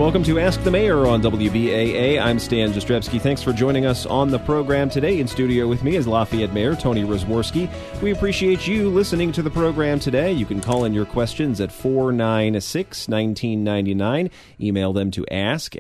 welcome to Ask the Mayor on WBAA. I'm Stan Jastrzebski. Thanks for joining us on the program today. In studio with me is Lafayette Mayor Tony Rosworski. We appreciate you listening to the program today. You can call in your questions at 496-1999. Email them to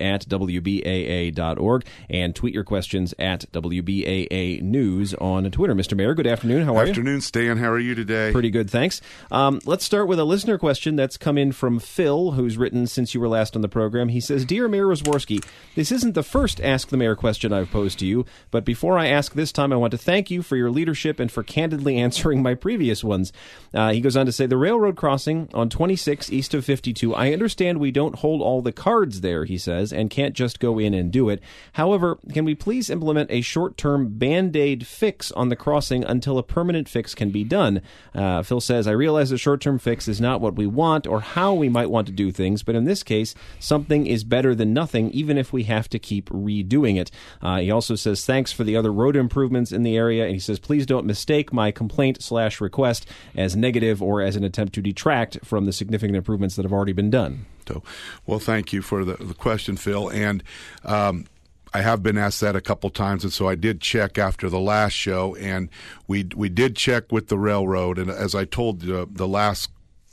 ask@wbaa.org and tweet your questions at WBAA News on Twitter. Mr. Mayor, good afternoon. How are you? Afternoon, Stan. How are you today? Pretty good, thanks. Let's start with a listener question that's come in from Phil, who's written since you were last on the program. He says, Dear Mayor Rosworski, this isn't the first Ask the Mayor question I've posed to you, but before I ask this time, I want to thank you for your leadership and for candidly answering my previous ones. He goes on to say, the railroad crossing on 26 east of 52, I understand we don't hold all the cards there, he says, and can't just go in and do it. However, can we please implement a short-term Band-Aid fix on the crossing until a permanent fix can be done? Phil says, I realize a short-term fix is not what we want or how we might want to do things, but in this case, something is better than nothing, even if we have to keep redoing it. He also says, thanks for the other road improvements in the area, and he says, please don't mistake my complaint/request as negative or as an attempt to detract from the significant improvements that have already been done. So, well, thank you for the question, Phil, and I have been asked that a couple times, and so I did check after the last show, and we did check with the railroad, and as I told the last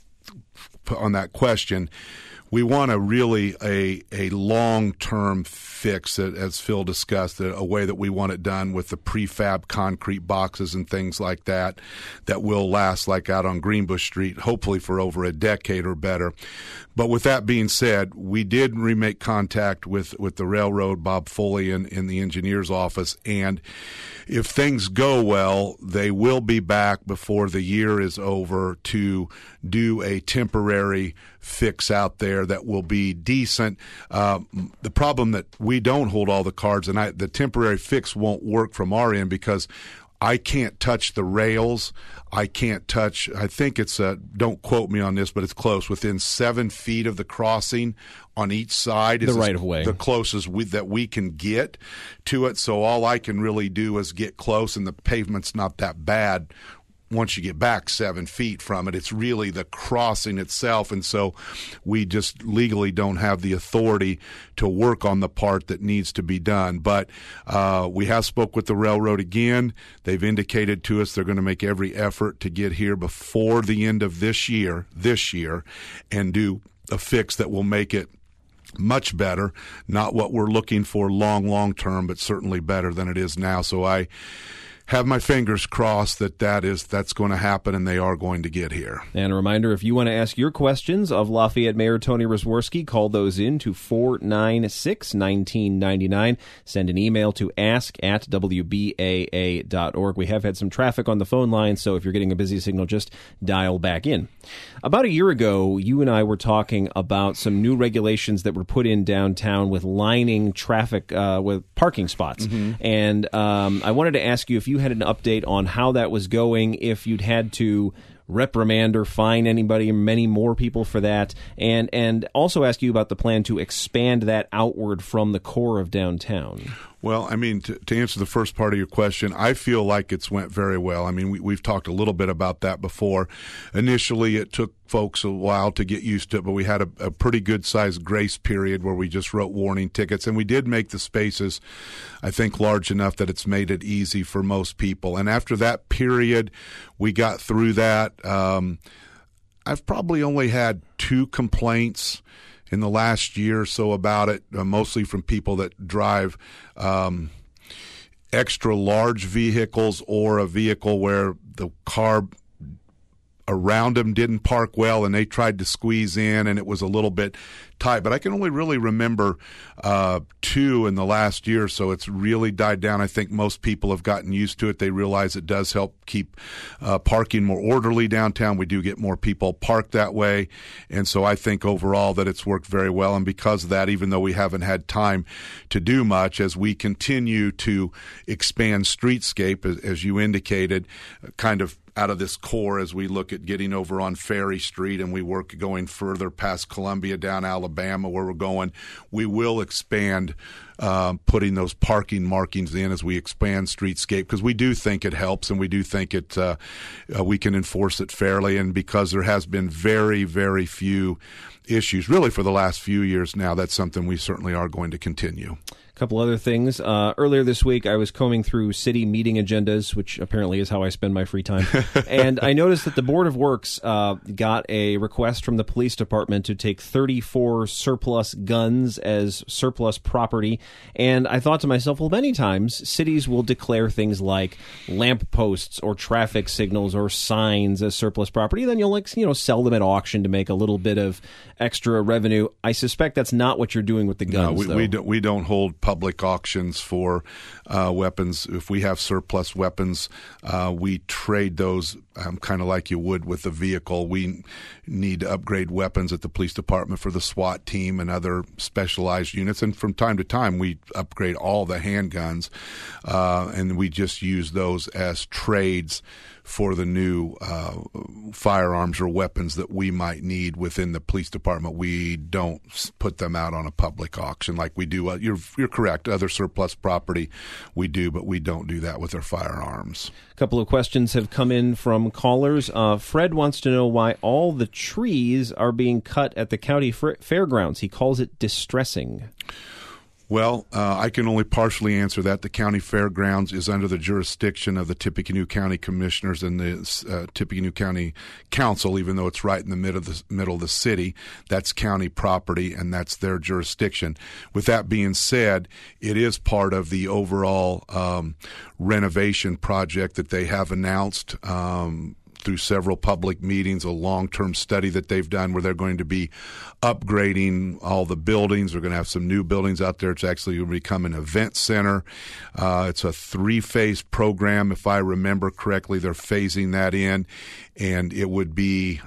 on that question, we want a really a long-term fix, as Phil discussed, a way that we want it done with the prefab concrete boxes and things like that will last, like out on Greenbush Street, hopefully for over a decade or better. But with that being said, we did remake contact with the railroad, Bob Foley in the engineer's office, and if things go well, they will be back before the year is over to do a temporary fix out there that will be decent. The problem that we don't hold all the cards, and the temporary fix won't work from our end because I can't touch the rails. I can't touch, I think it's, don't quote me on this, but it's close, within 7 feet of the crossing on each side. The right of way. The closest that we can get to it. So all I can really do is get close, and the pavement's not that bad. Once you get back 7 feet from it, it's really the crossing itself. And so we just legally don't have the authority to work on the part that needs to be done. But we have spoke with the railroad again. They've indicated to us they're going to make every effort to get here before the end of this year, and do a fix that will make it much better. Not what we're looking for long term, but certainly better than it is now. So I have my fingers crossed that's going to happen, and they are going to get here. And a reminder, if you want to ask your questions of Lafayette Mayor Tony Rosworski, call those in to 496-1999. Send an email to ask@wbaa.org. We have had some traffic on the phone line, so if you're getting a busy signal, just dial back in. About a year ago, you and I were talking about some new regulations that were put in downtown with lining traffic with parking spots. Mm-hmm. And I wanted to ask you if you had an update on how that was going, if you'd had to reprimand or fine anybody, many more people for that, and also ask you about the plan to expand that outward from the core of downtown. Well, I mean, to answer the first part of your question, I feel like it's went very well. I mean, we've talked a little bit about that before. Initially, it took folks a while to get used to it, but we had a pretty good-sized grace period where we just wrote warning tickets, and we did make the spaces, I think, large enough that it's made it easy for most people. And after that period, we got through that. I've probably only had 2 complaints in the last year or so about it, mostly from people that drive extra large vehicles or a vehicle where the car around them didn't park well and they tried to squeeze in and it was a little bit tight. But I can only really remember 2 in the last year, so it's really died down. I think most people have gotten used to it. They realize it does help keep parking more orderly downtown. We do get more people parked that way, and so I think overall that it's worked very well. And because of that, even though we haven't had time to do much, as we continue to expand streetscape, as you indicated, kind of out of this core as we look at getting over on Ferry Street and we work going further past Columbia down Alabama Alabama, where we're going, we will expand putting those parking markings in as we expand streetscape, because we do think it helps, and we do think we can enforce it fairly. And because there has been very, very few issues really for the last few years now, that's something we certainly are going to continue. A couple other things. Earlier this week, I was combing through city meeting agendas, which apparently is how I spend my free time. And I noticed that the Board of Works got a request from the police department to take 34 surplus guns as surplus property. And I thought to myself, well, many times cities will declare things like lamp posts or traffic signals or signs as surplus property. Then you'll sell them at auction to make a little bit of extra revenue. I suspect that's not what you're doing with the guns. No, we don't hold public auctions for weapons. If we have surplus weapons, we trade those kind of like you would with a vehicle. We need to upgrade weapons at the police department for the SWAT team and other specialized units. And from time to time, we upgrade all the handguns, and we just use those as trades for the new firearms or weapons that we might need within the police department. We don't put them out on a public auction like we do. You're correct. Other surplus property we do, but we don't do that with our firearms. A couple of questions have come in from callers. Fred wants to know why all the trees are being cut at the county fairgrounds. He calls it distressing. Well, I can only partially answer that. The county fairgrounds is under the jurisdiction of the Tippecanoe County Commissioners and the Tippecanoe County Council, even though it's right in the middle of the city. That's county property, and that's their jurisdiction. With that being said, it is part of the overall renovation project that they have announced through several public meetings, a long-term study that they've done where they're going to be upgrading all the buildings. We're going to have some new buildings out there. It's actually going to become an event center. It's a 3-phase program. If I remember correctly, they're phasing that in, and it would be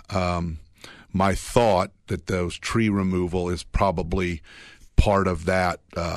my thought that those tree removal is probably part of that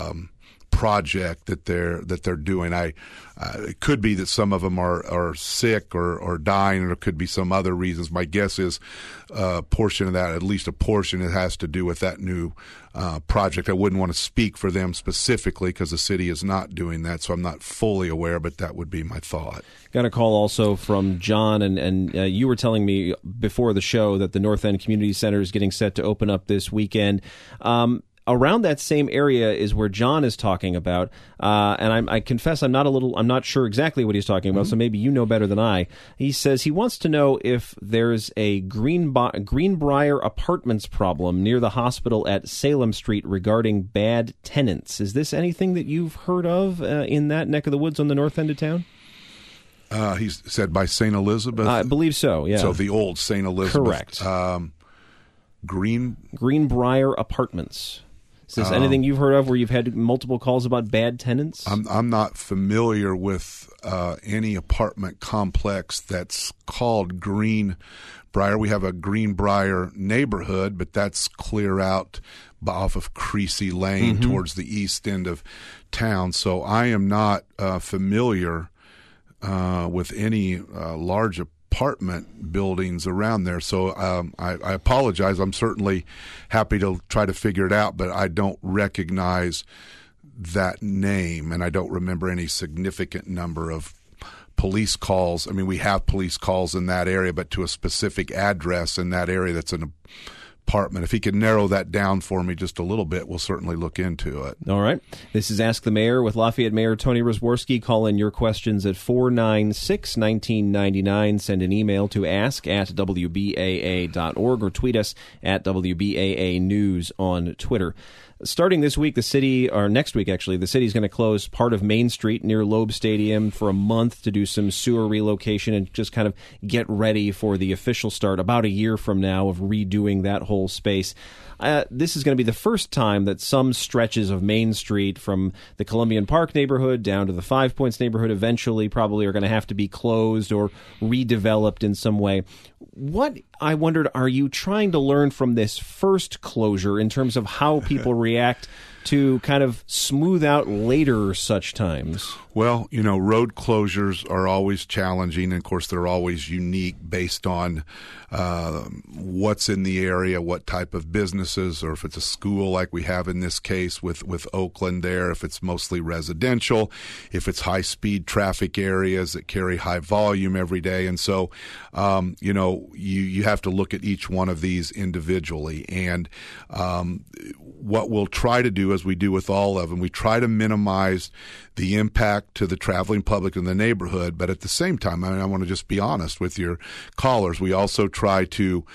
project that they're doing. It could be that some of them are sick or dying, or it could be some other reasons. My guess is a portion of that, at least a portion, it has to do with that new project. I wouldn't want to speak for them specifically because the city is not doing that, so I'm not fully aware, but that would be my thought. Got a call also from John, and you were telling me before the show that the North End Community Center is getting set to open up this weekend. Around that same area is where John is talking about, and I confess I'm not sure exactly what he's talking about, so maybe you know better than I. He says he wants to know if there's a Greenbrier Apartments problem near the hospital at Salem Street regarding bad tenants. Is this anything that you've heard of in that neck of the woods on the north end of town? He's said by St. Elizabeth? I believe so, yeah. So the old St. Elizabeth. Correct. Greenbrier Apartments. Is this anything you've heard of where you've had multiple calls about bad tenants? I'm not familiar with any apartment complex that's called Greenbrier. We have a Greenbrier neighborhood, but that's clear out off of Creasy Lane towards the east end of town. So I am not familiar with any large apartment buildings around there. So I apologize. I'm certainly happy to try to figure it out, but I don't recognize that name, and I don't remember any significant number of police calls. I mean, we have police calls in that area, but to a specific address in that area that's an apartment. If he could narrow that down for me just a little bit, we'll certainly look into it. All right. This is Ask the Mayor with Lafayette Mayor Tony Rosworski. Call in your questions at 496-1999. Send an email to ask@wbaa.org or tweet us at WBAA News on Twitter. Starting this week, next week actually, the city's going to close part of Main Street near Loeb Stadium for a month to do some sewer relocation and just kind of get ready for the official start about a year from now of redoing that whole space. This is going to be the first time that some stretches of Main Street from the Columbian Park neighborhood down to the Five Points neighborhood eventually probably are going to have to be closed or redeveloped in some way. What, I wondered, are you trying to learn from this first closure in terms of how people react to kind of smooth out later such times? Well, road closures are always challenging, and of course they're always unique based on what's in the area, what type of businesses, or if it's a school like we have in this case with Oakland there, if it's mostly residential, if it's high-speed traffic areas that carry high volume every day. And so, you have to look at each one of these individually. And what we'll try to do, as we do with all of them, we try to minimize the impact to the traveling public in the neighborhood. But at the same time, I want to just be honest with your callers, we also try to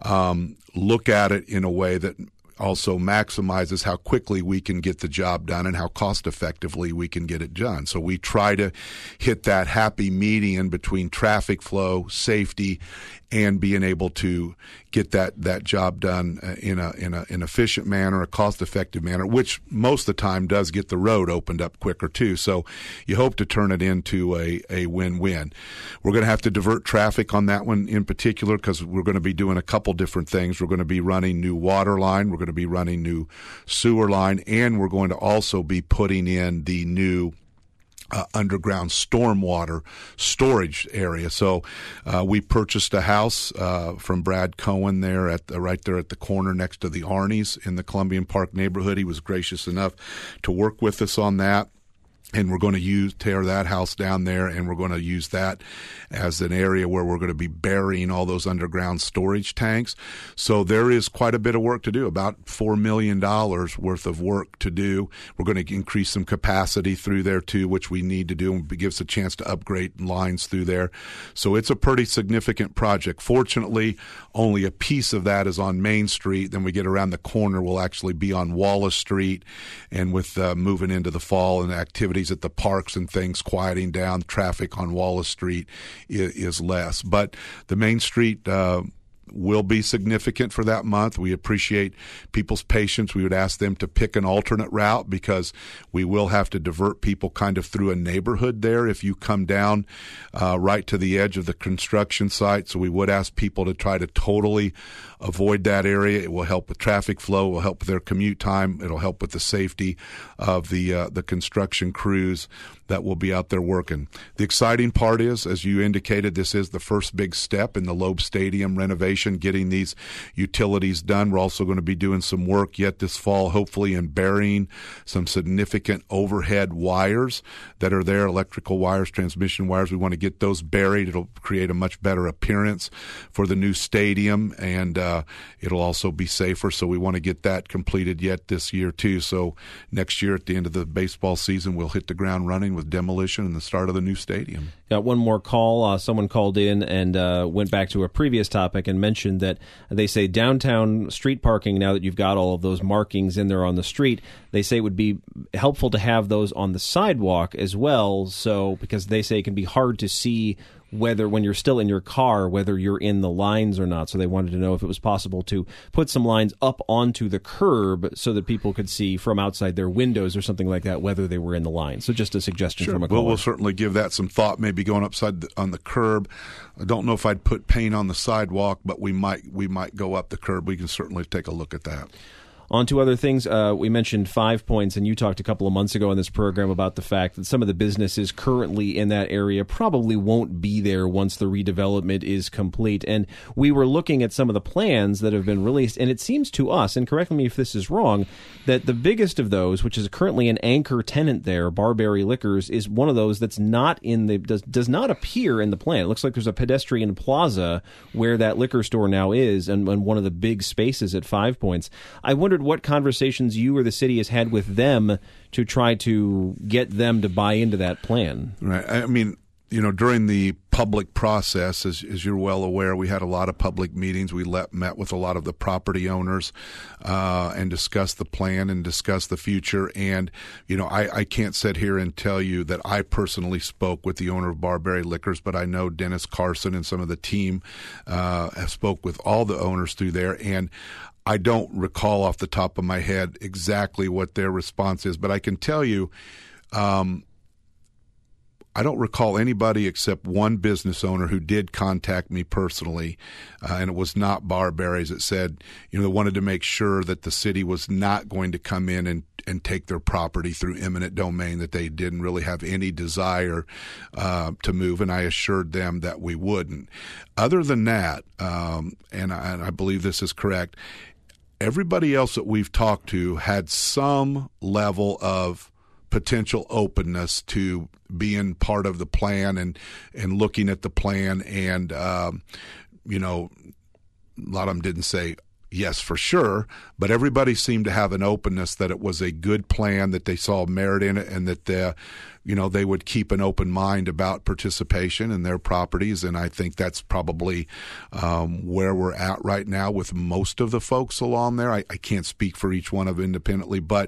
look at it in a way that also maximizes how quickly we can get the job done and how cost effectively we can get it done. So we try to hit that happy median between traffic flow, safety, and being able to get that job done in an efficient manner, a cost-effective manner, which most of the time does get the road opened up quicker too. So you hope to turn it into a win-win. We're going to have to divert traffic on that one in particular because we're going to be doing a couple different things. We're going to be running new water line, we're going to be running new sewer line, and we're going to also be putting in the new underground stormwater storage area. So we purchased a house from Brad Cohen there right there at the corner next to the Arnie's in the Columbian Park neighborhood. He was gracious enough to work with us on that. And we're going to tear that house down there, and we're going to use that as an area where we're going to be burying all those underground storage tanks. So there is quite a bit of work to do, about $4 million worth of work to do. We're going to increase some capacity through there too, which we need to do, and it gives us a chance to upgrade lines through there. So it's a pretty significant project. Fortunately, only a piece of that is on Main Street. Then we get around the corner, we'll actually be on Wallace Street, and with moving into the fall and activities at the parks and things quieting down, traffic on Wallace Street is less. But the Main Street will be significant for that month. We appreciate people's patience. We would ask them to pick an alternate route because we will have to divert people kind of through a neighborhood there if you come down right to the edge of the construction site. So we would ask people to try to totally avoid that area. It will help with traffic flow. It will help with their commute time. It'll help with the safety of the construction crews that will be out there working. The exciting part is, as you indicated, this is the first big step in the Loeb Stadium renovation, getting these utilities done. We're also going to be doing some work yet this fall, hopefully in burying some significant overhead wires that are there, electrical wires, transmission wires. We want to get those buried. It'll create a much better appearance for the new stadium, and it'll also be safer. So we want to get that completed yet this year too. So next year at the end of the baseball season, we'll hit the ground running with demolition and the start of the new stadium. Got one more call. Someone called in and went back to a previous topic and mentioned that they say downtown street parking, now that you've got all of those markings in there on the street, they say it would be helpful to have those on the sidewalk as well. So because they say it can be hard to see whether when you're still in your car, whether you're in the lines or not. So they wanted to know if it was possible to put some lines up onto the curb so that people could see from outside their windows or something like that whether they were in the line. So just a suggestion from a caller. We'll certainly give that some thought, maybe going upside on the curb. I don't know if I'd put paint on the sidewalk, but we might go up the curb. We can certainly take a look at that. On to other things. We mentioned 5 Points, and you talked a couple of months ago on this program about the fact that some of the businesses currently in that area probably won't be there once the redevelopment is complete. And we were looking at some of the plans that have been released, and it seems to us, and correct me if this is wrong, that the biggest of those, which is currently an anchor tenant there, Barberry Liquors, is one of those that's not in the does not appear in the plan. It looks like there's a pedestrian plaza where that liquor store now is, and one of the big spaces at 5 Points. I wondered what conversations you or the city has had with them to try to get them to buy into that plan. Right. I mean, during the public process, as you're well aware, we had a lot of public meetings. We met with a lot of the property owners and discussed the plan and discussed the future. And, I can't sit here and tell you that I personally spoke with the owner of Barberry Liquors, but I know Dennis Carson and some of the team have spoke with all the owners through there. And I don't recall off the top of my head exactly what their response is, but I can tell you I don't recall anybody except one business owner who did contact me personally, and it was not Barberries. It said, they wanted to make sure that the city was not going to come in and take their property through eminent domain, that they didn't really have any desire to move, and I assured them that we wouldn't. Other than that, and I believe this is correct, everybody else that we've talked to had some level of potential openness to being part of the plan and looking at the plan. And, a lot of them didn't say yes for sure, but everybody seemed to have an openness that it was a good plan, that they saw merit in it, and that they would keep an open mind about participation in their properties. And I think that's probably where we're at right now with most of the folks along there. I can't speak for each one of them independently, but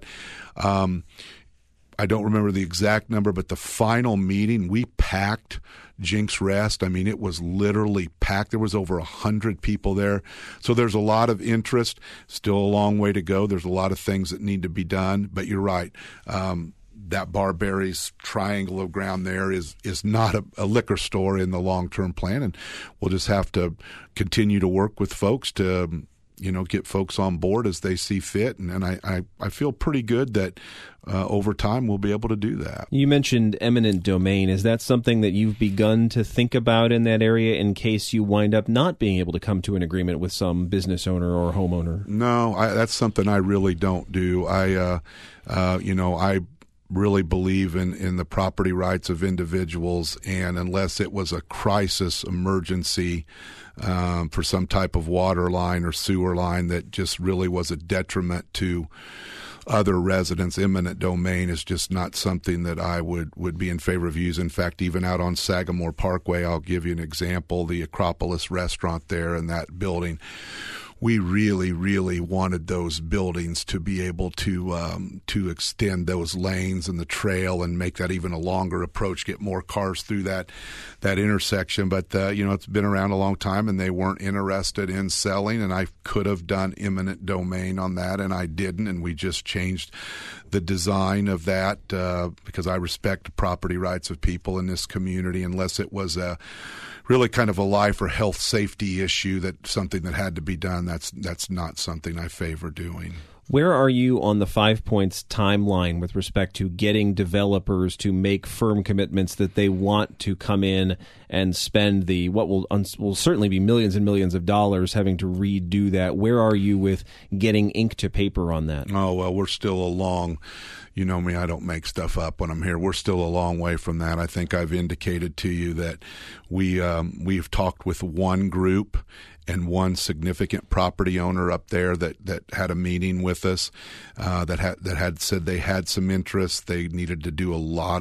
I don't remember the exact number, but the final meeting, we packed Jinks Rest. I mean, it was literally packed. There was over 100 people there. So there's a lot of interest. Still a long way to go. There's a lot of things that need to be done. But you're right. That Barberries triangle of ground there is not a liquor store in the long-term plan. And we'll just have to continue to work with folks to get folks on board as they see fit. And I feel pretty good that over time we'll be able to do that. You mentioned eminent domain. Is that something that you've begun to think about in that area in case you wind up not being able to come to an agreement with some business owner or homeowner? No, that's something I really don't do. I really believe in the property rights of individuals, and unless it was a crisis emergency for some type of water line or sewer line that just really was a detriment to other residents, eminent domain is just not something that I would be in favor of using. In fact, even out on Sagamore Parkway, I'll give you an example, the Acropolis restaurant there in that building. We really, really wanted those buildings to be able to extend those lanes and the trail and make that even a longer approach, get more cars through that intersection. But it's been around a long time, and they weren't interested in selling. And I could have done eminent domain on that, and I didn't. And we just changed the design of that because I respect the property rights of people in this community, unless it was really kind of a life or health safety issue, that something that had to be done. That's not something I favor doing. Where are you on the 5 Points timeline with respect to getting developers to make firm commitments that they want to come in and spend what will certainly be millions and millions of dollars having to redo that? Where are you with getting ink to paper on that? Oh, well, we're still a long... You know me, I don't make stuff up when I'm here. We're still a long way from that. I think I've indicated to you that we've talked with one group and one significant property owner up there that had a meeting with us that had said they had some interest. They needed to do a lot,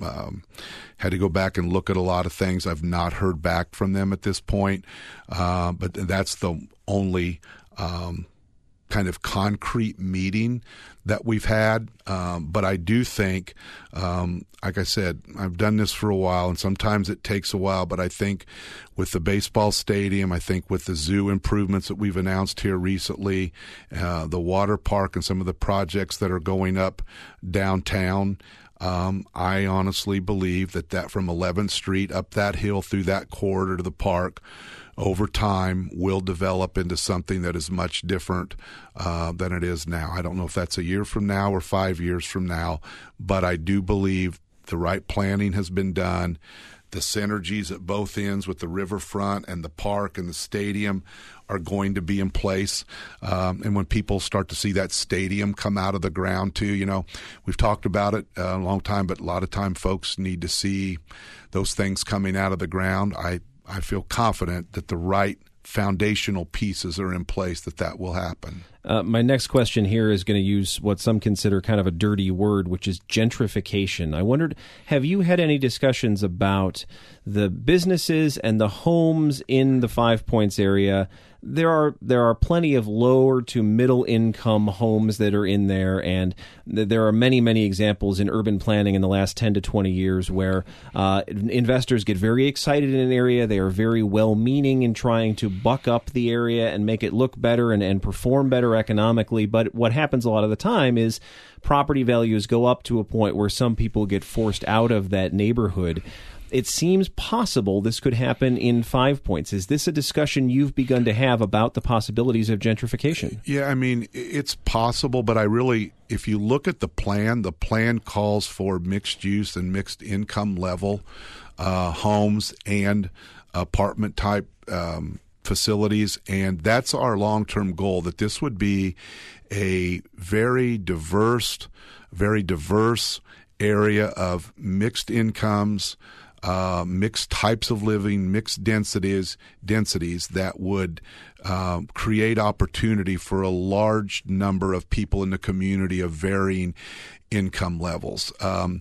had to go back and look at a lot of things. I've not heard back from them at this point, but that's the only kind of concrete meeting that we've had. But I do think, like I said, I've done this for a while, and sometimes it takes a while, but I think with the baseball stadium, I think with the zoo improvements that we've announced here recently, the water park and some of the projects that are going up downtown, I honestly believe that from 11th Street up that hill through that corridor to the park, over time will develop into something that is much different than it is now. I don't know if that's a year from now or 5 years from now, but I do believe the right planning has been done. The synergies at both ends with the riverfront and the park and the stadium are going to be in place. And when people start to see that stadium come out of the ground too, we've talked about it a long time, but a lot of time folks need to see those things coming out of the ground. I feel confident that the right foundational pieces are in place that will happen. My next question here is going to use what some consider kind of a dirty word, which is gentrification. I wondered, have you had any discussions about the businesses and the homes in the 5 Points area? There are plenty of lower to middle income homes that are in there, and there are many, many examples in urban planning in the last 10 to 20 years where investors get very excited in an area. They are very well-meaning in trying to buck up the area and make it look better and perform better economically. But what happens a lot of the time is property values go up to a point where some people get forced out of that neighborhood. It seems possible this could happen in 5 Points. Is this a discussion you've begun to have about the possibilities of gentrification? Yeah, I mean, it's possible, but if you look at the plan calls for mixed use and mixed income level homes and apartment type facilities, and that's our long-term goal, that this would be a very diverse area of mixed incomes, mixed types of living, mixed densities that would create opportunity for a large number of people in the community of varying income levels.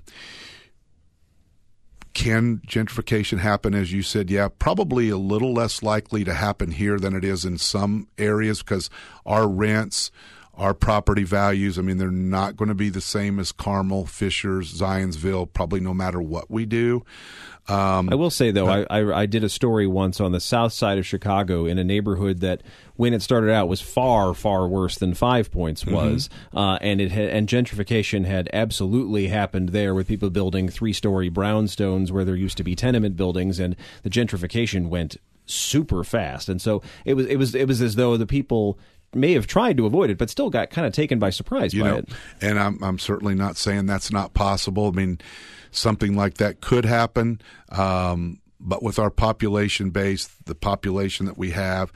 Can gentrification happen, as you said? Yeah, probably a little less likely to happen here than it is in some areas, because our rents, our property values, I mean, they're not going to be the same as Carmel, Fishers, Zionsville, probably no matter what we do. I will say, though, I did a story once on the south side of Chicago in a neighborhood that, when it started out, was far, far worse than 5 Points was, and gentrification had absolutely happened there, with people building 3-story brownstones where there used to be tenement buildings, and the gentrification went super fast. And so it was as though the people may have tried to avoid it, but still got kind of taken by surprise by it. And I'm certainly not saying that's not possible. I mean, something like that could happen, but with our population base, the population that we have,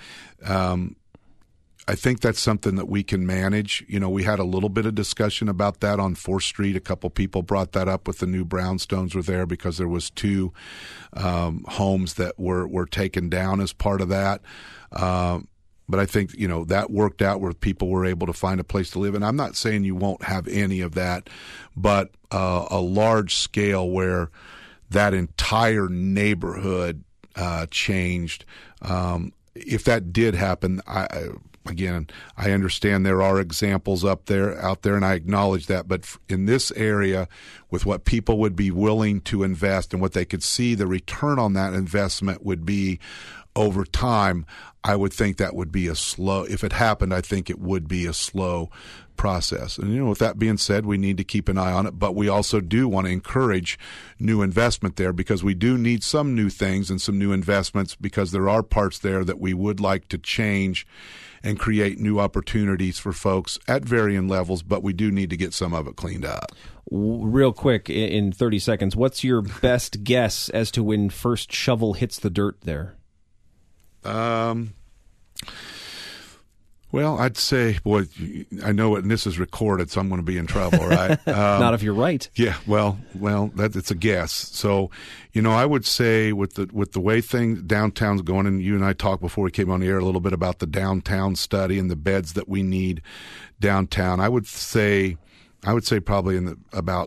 I think that's something that we can manage. We had a little bit of discussion about that on 4th Street. A couple people brought that up with the new brownstones were there because there was 2 homes that were taken down as part of that. But I think, that worked out where people were able to find a place to live. And I'm not saying you won't have any of that, but a large scale where that entire neighborhood changed. If that did happen, I understand there are examples out there, and I acknowledge that. But in this area, with what people would be willing to invest and what they could see the return on that investment would be over time, I would think that would be if it happened, I think it would be a slow process. And, with that being said, we need to keep an eye on it, but we also do want to encourage new investment there, because we do need some new things and some new investments, because there are parts there that we would like to change and create new opportunities for folks at varying levels, but we do need to get some of it cleaned up. Real quick, in 30 seconds, what's your best guess as to when first shovel hits the dirt there? Well, I'd say, boy, I know it, and this is recorded, so I'm going to be in trouble, right? Not if you're right. Yeah, well, it's a guess. So, I would say with the way downtown's going, and you and I talked before we came on the air a little bit about the downtown study and the beds that we need downtown. I would say probably in about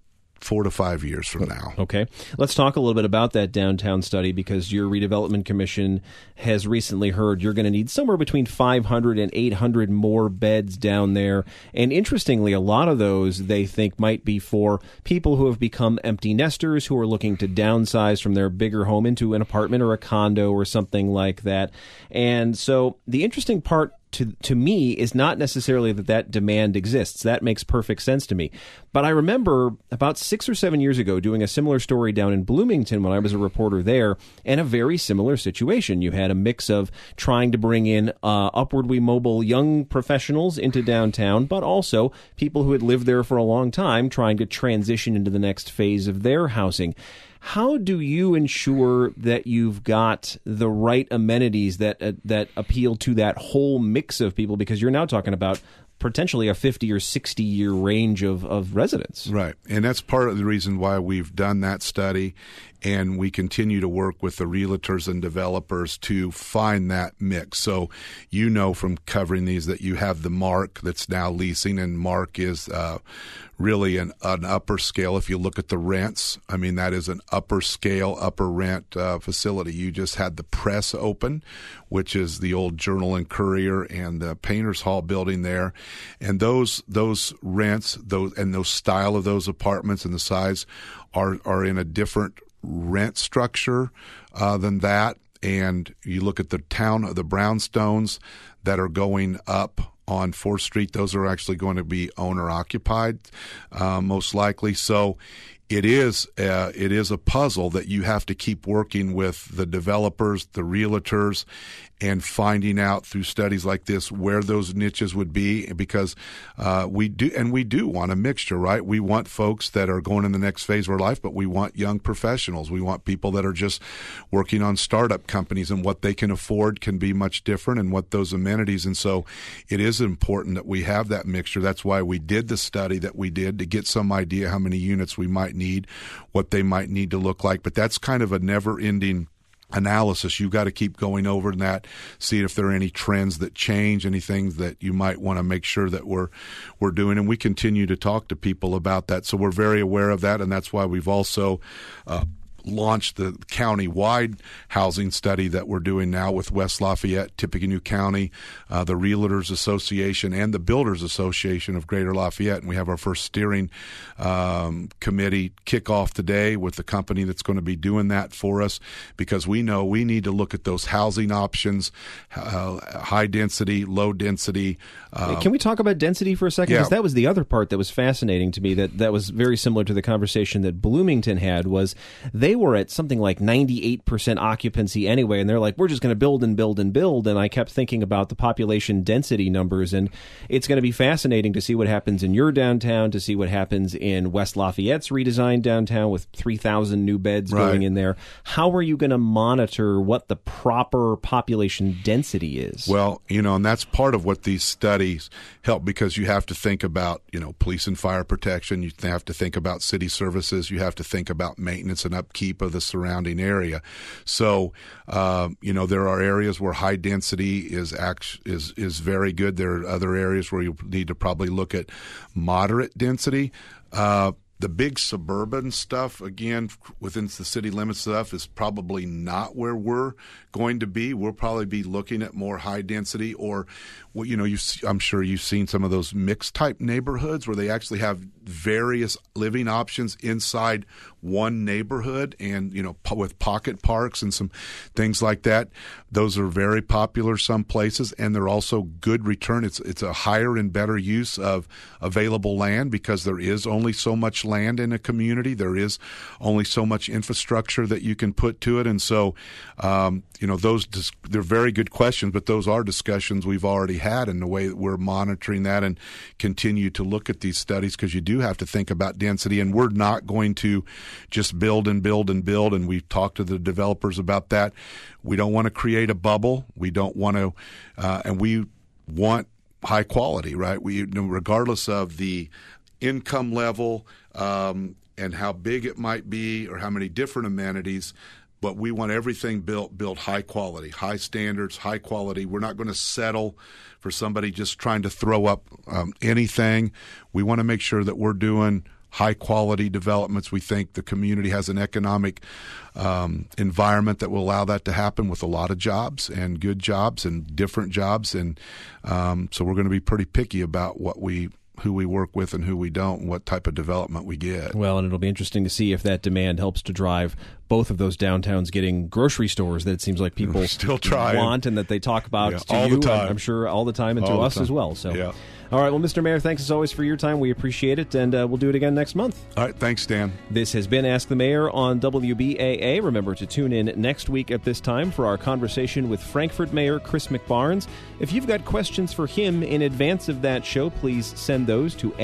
4 to 5 years from now. Okay. Let's talk a little bit about that downtown study, because your redevelopment commission has recently heard you're going to need somewhere between 500 and 800 more beds down there. And interestingly, a lot of those they think might be for people who have become empty nesters, who are looking to downsize from their bigger home into an apartment or a condo or something like that. And so the interesting part to me is not necessarily that demand exists. That makes perfect sense to me. But I remember about 6 or 7 years ago doing a similar story down in Bloomington when I was a reporter there, and a very similar situation. You had a mix of trying to bring in upwardly mobile young professionals into downtown, but also people who had lived there for a long time trying to transition into the next phase of their housing. How do you ensure that you've got the right amenities that appeal to that whole mix of people? Because you're now talking about potentially a 50 or 60 year range of residents. Right. And that's part of the reason why we've done that study, and we continue to work with the realtors and developers to find that mix. So from covering these that you have the Mark that's now leasing, and Mark is really an upper scale. If you look at the rents, I mean, that is an upper scale, upper rent facility. You just had the Press open, which is the old Journal and Courier and the Painters Hall building there. And those rents, those style of those apartments and the size are in a different rent structure than that. And you look at the town of the brownstones that are going up on 4th Street, those are actually going to be owner-occupied, most likely. So it is a puzzle that you have to keep working with the developers, the realtors, and finding out through studies like this where those niches would be, because we do want a mixture, right? We want folks that are going in the next phase of our life, but we want young professionals. We want people that are just working on startup companies, and what they can afford can be much different, and what those amenities. And so it is important that we have that mixture. That's why we did the study that we did, to get some idea how many units we might need, what they might need to look like. But that's kind of a never-ending analysis. You've got to keep going over that, see if there are any trends that change, anything that you might want to make sure that we're doing. And we continue to talk to people about that. So we're very aware of that, and that's why we've also launched the county-wide housing study that we're doing now with West Lafayette, Tippecanoe County, the Realtors Association, and the Builders Association of Greater Lafayette. And we have our first steering committee kickoff today with the company that's going to be doing that for us, because we know we need to look at those housing options, high density, low density. Can we talk about density for a second? Because that was the other part that was fascinating to me, that was very similar to the conversation that Bloomington had, was they were at something like 98% occupancy anyway, and they're like, we're just going to build and build and build. And I kept thinking about the population density numbers, and it's going to be fascinating to see what happens in your downtown, to see what happens in West Lafayette's redesigned downtown with 3,000 new beds going in there. How are you going to monitor what the proper population density is? Well, and that's part of what these studies help, because you have to think about, police and fire protection. You have to think about city services. You have to think about maintenance and upkeep of the surrounding area. So, there are areas where high density is very good. There are other areas where you need to probably look at moderate density. The big suburban stuff, again, within the city limits stuff, is probably not where we're going to be. We'll probably be looking at more high density, or, I'm sure you've seen some of those mixed type neighborhoods where they actually have various living options inside one neighborhood, and, with pocket parks and some things like that. Those are very popular some places, and they're also good return. It's a higher and better use of available land, because there is only so much land in a community. There is only so much infrastructure that you can put to it. And so, they're very good questions, but those are discussions we've already had, in the way that we're monitoring that and continue to look at these studies, because you do have to think about density. And we're not going to just build and build and build. And we've talked to the developers about that. We don't want to create a bubble. We don't want to, and we want high quality, right? Regardless of the income level, and how big it might be, or how many different amenities, but we want everything built high quality, high standards, high quality. We're not going to settle for somebody just trying to throw up anything. We want to make sure that we're doing high quality developments. We think the community has an economic environment that will allow that to happen, with a lot of jobs and good jobs and different jobs. And so we're going to be pretty picky about who we work with and who we don't, and what type of development we get. Well, and it'll be interesting to see if that demand helps to drive both of those downtowns getting grocery stores that it seems like people still want, and that they talk about to all you, the time. I'm sure, all the time, and to us as well. So, All right, well, Mr. Mayor, thanks as always for your time. We appreciate it, and we'll do it again next month. All right, thanks, Dan. This has been Ask the Mayor on WBAA. Remember to tune in next week at this time for our conversation with Frankfort Mayor Chris McBarnes. If you've got questions for him in advance of that show, please send those to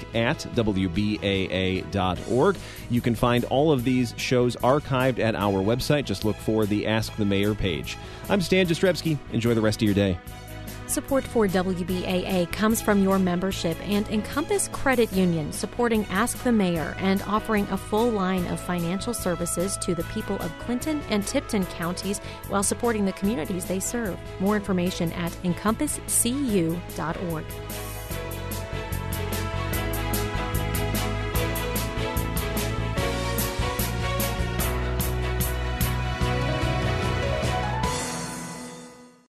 ask@wbaa.org. You can find all of these shows archived at our website. Just look for the Ask the Mayor page. I'm Stan Jastrzebski. Enjoy the rest of your day. Support for WBAA comes from your membership and Encompass Credit Union, supporting Ask the Mayor and offering a full line of financial services to the people of Clinton and Tipton counties while supporting the communities they serve. More information at encompasscu.org.